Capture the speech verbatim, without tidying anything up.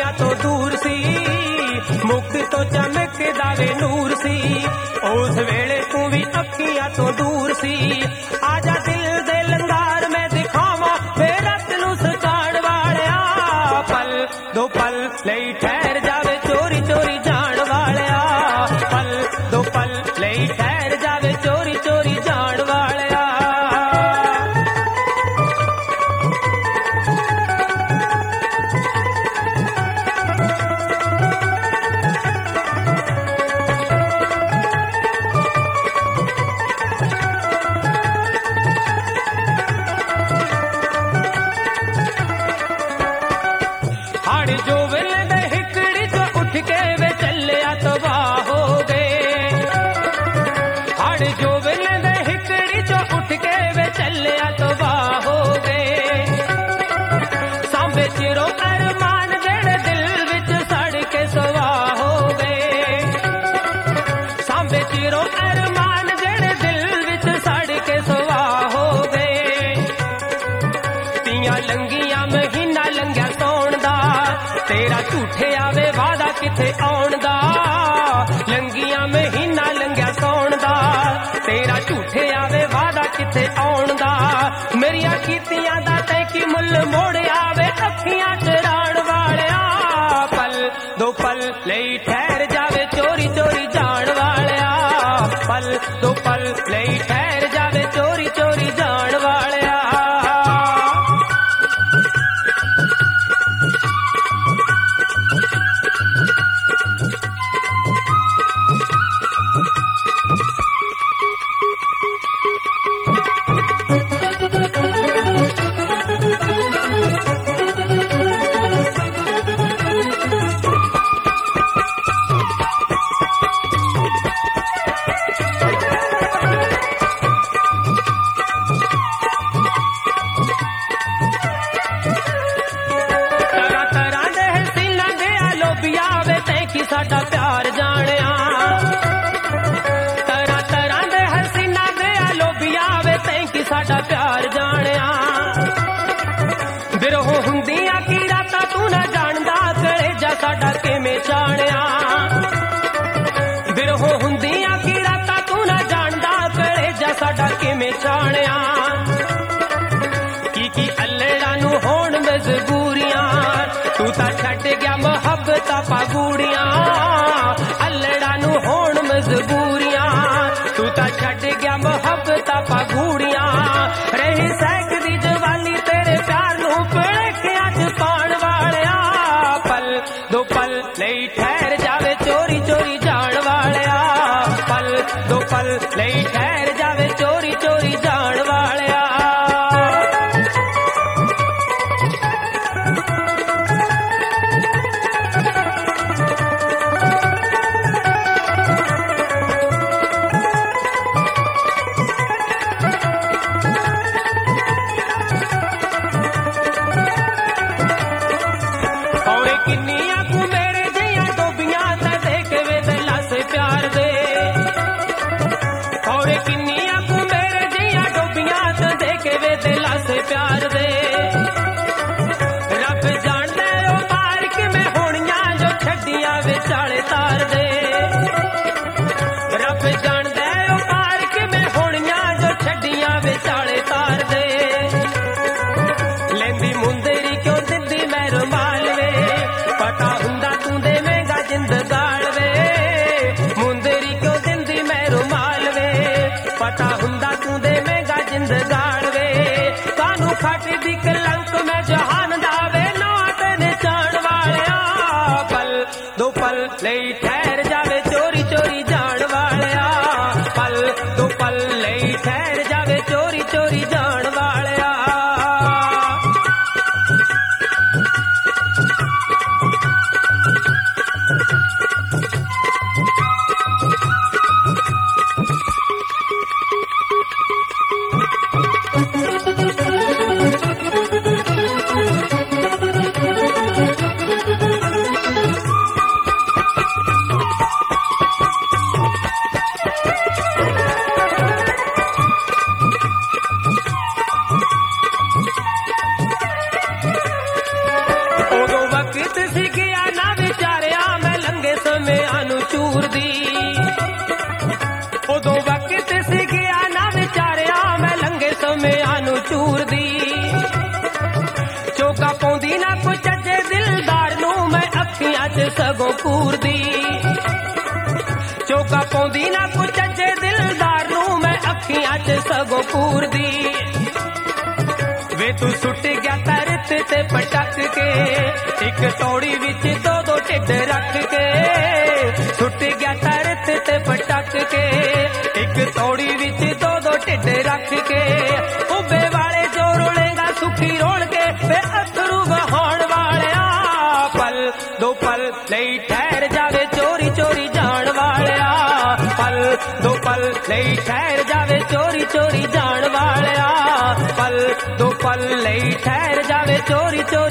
अखियां तो दूर सी, मुख तो चमकदा वे नूर सी, उस वेले तू भी अखियां तो दूर सी। आजा दिल दे लंगार में दिखावा वे रत नू सकाण वालिया, पल दो पल लई ठहर जावे चोरी चोरी जाण वालिया, पल दो पल लई ठहर जावे चोरी चोरी जाण वालिया। हाड़ जो वेले दे हिकड़ी जो उठ के वे चलिया तबाह हो गए, हाड़ जो वेले दे हिकड़ी जो उठ के वे चलिया तबाह हो गए। सांबे चिरो अरमान जेड़े दिल विच सड़ के सवाह हो गए, सांबे चिरो अरमान जेड़े दिल विच सड़ के सवाह हो गए। तियां लंगियां महीना लंघिया सौण दा, तेरा झूठे आवे वादा किथे आउण दा, लंगियां महीना लंघिया सौण दा, तेरा झूठे आवे वादा किथे आउण दा। मेरिया कीतियां दा तै की मुल मोड़ आवे अखियां चराण वालिया, पल दो पल लई ठहर जावे चोरी चोरी जाण वालिया, पल दो पल लई ठहर जावे चोरी चोरी जाण वालिया। साडा प्यार जानिया, तरह तरह दे हसीना दे लोबिया वे तैंकी साडा प्यार जानिया। बिरहो हुंदियां की रातां तू ना जानदा कलेजा साडा किवें जानिया, बिरहो हुंदियां की रातां तू ना जानदा कलेजा साडा किवें जानिया। की की अल्लड़ा नू होण मजबूरियां, तू तां छड्ड गया मोहब्बत पागूड़ियां, अल्लड़ा नू होण मजबूरियां, तू तां छड्ड गया मोहब्बत पागूड़ियां। रही सकदी जवानी तेरे प्यार नू भुलेखियां च पाण वालिया, पल दो पल लई ठहर जावे चोरी चोरी जाण वालिया, पल दो पल लई ठहर जावे चोरी चोरी जाण वालिया। किन्नियां कु मेरे जिया डोबियां ते देख वे दिला से प्यार दे, और किन्नियां कु मेरे जिया डोबियां ते देख वे दिला से प्यार दे। रब जानदा ओ पार किवें होणियां जो छड्डियां विचाले तार दे, रब जानदा ओ पार किवें होणियां जो छड्डियां विचाले तार दे। लेंदी मुंदेरी क्यों दिंदी मैं रुमाल वे, पता हुंदा तू देवेंगा जिंदगाड़ वे, मुंदेरी क्यों दिंदी मैं रुमाल वे, पता हुंदा तू देवेंगा जिंदगाड़ वे। कानू खट दी कलंक में जहान दावे ना तेने जान वालिया, पल दो पल लई ठहर जावे चोरी चोरी जान वालिया, पल दो पल लई ठहर जावे चोरी चोरी जान वालिया। ਨੂਰ ਦੀ। ਉਦੋਂ ਵਕਤ ਸੀ ਗਿਆ ਨਾ ਵਿਚਾਰਿਆ ਮੈਂ ਲੰਘੇ ਸਮਿਆਂ ਨੂੰ ਚੂਰ ਦੀ। ਚੋਗਾ ਪਾਉਂਦੀ ਨਾ ਕੋਈ ਚੱਜੇ ਦਿਲਦਾਰ ਨੂੰ ਮੈਂ ਅੱਖੀਆਂ 'ਚ ਸਗੋਂ ਕੂਰਦੀ। ਚੋਗਾ ਪਾਉਂਦੀ ਨਾ ਕੋਈ ਚੱਜੇ ਦਿਲਦਾਰ ਨੂੰ ਮੈਂ ਅੱਖੀਆਂ 'ਚ ਸਗੋਂ ਕੂਰਦੀ। ਵੇ ਤੂੰ ਸੁੱਟ ਗਿਆ ਧਰਤ ਤੇ ਪਟਕ ਕੇ ਇੱਕ ਤੌੜੀ ਵਿੱਚ ਦੋ ਦੋ ਢਿੱਡ ਰੱਖ ਕੇ। ਸੁੱਟ ਗਿਆ ਧਰਤ ਤੇ ਪਟਕ ਕੇ ਇੱਕ ਤੌੜੀ ਵਿੱਚ ਦੋ ਦੋ ਢਿੱਡ ਰੱਖ ਕੇ। ਉੱਬੇ ਵਾਲੇ ਜੋ ਰੋਲੇਗਾ ਸੁਖੀ ਰੋਲ ਕੇ ਵੇ ਅਥਰੂ ਵਹਾਉਣ ਵਾਲਿਆ। ਪਲ ਦੋ ਪਲ ਲਈ ਠਹਿਰ ਜਾਵੇ ਚੋਰੀ ਚੋਰੀ ਜਾਣ ਵਾਲਿਆ। ਪਲ ਦੋ ਪਲ ਲਈ ਠਹਿਰ ਜਾਵੇ ਚੋਰੀ ਚੋਰੀ ਜਾਣ ਵਾਲਿਆ। ਪਲ ਦੋ ਪਲ ਲਈ ਠਹਿਰ ਜਾਵੇ ਚੋਰੀ ਚੋਰੀ